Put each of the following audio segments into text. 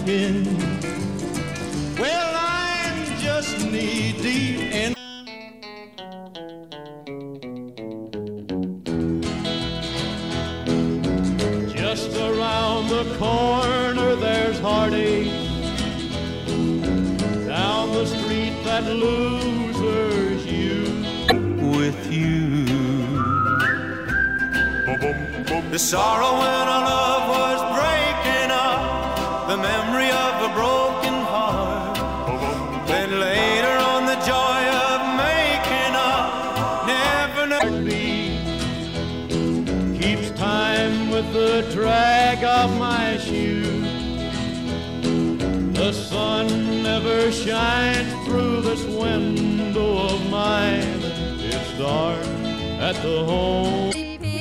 walking. Well, I'm just knee deep in. Just around the corner there's heartache. Down the street that losers use with you. The sorrow when our love was breaking up, the memory of a broken heart. Then later on the joy of making up, never be. Keeps time with the drag of my shoes. The sun never shines through this window of mine. It's dark at the home.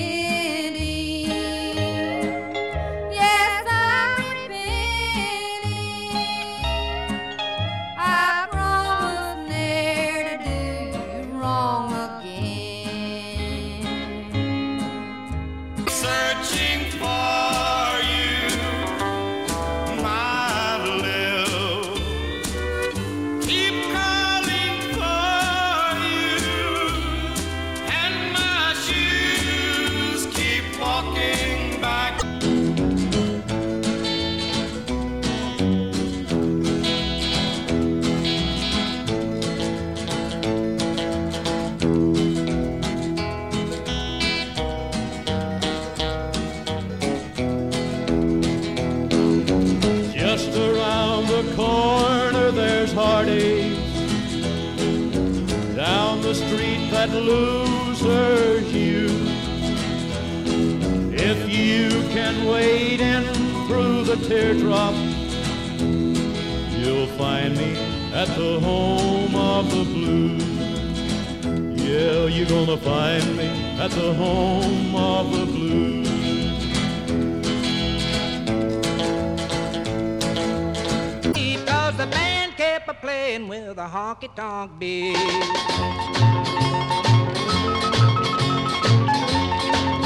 Just around the corner there's heartache. Down the street that losers use. If you can wade in through the teardrop, you'll find me at the home of the blues. Yeah, you're gonna find me at the home of the blues. The band kept playing with a honky-tonk beat.